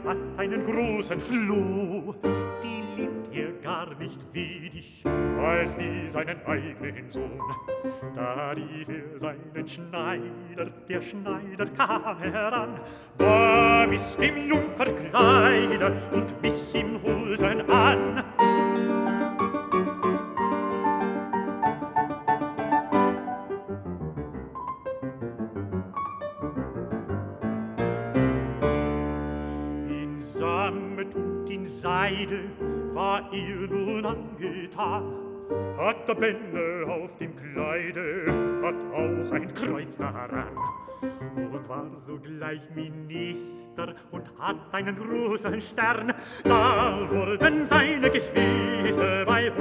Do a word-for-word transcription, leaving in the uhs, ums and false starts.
hat einen großen Floh. Die liebt er gar nicht wenig, als wie seinen eigenen Sohn. Da rief er seinen Schneider, der Schneider kam heran. Da miss dem Junker Kleider und miss ihm Hosen an. In Sammet und in Seide war er nun angetan, hat Bänder auf dem Kleide, hat auch ein Kreuz daran und war sogleich Minister und hat einen großen Stern. Da wurden seine Geschwister bei